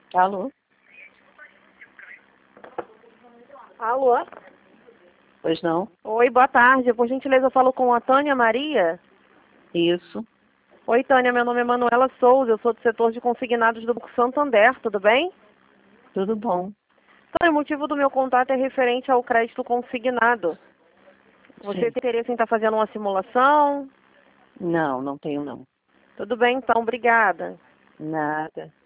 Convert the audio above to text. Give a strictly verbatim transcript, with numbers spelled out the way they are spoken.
Alô? Alô? Pois não? Oi, boa tarde. Por gentileza, eu falo com a Tânia Maria? Isso. Oi, Tânia, meu nome é Manuela Souza, eu sou do setor de consignados do Banco Santander, tudo bem? Tudo bom. Tânia, o motivo do meu contato é referente ao crédito consignado. Você Sim. tem interesse em estar fazendo uma simulação? Não, não tenho não. Tudo bem, então, obrigada. Nada.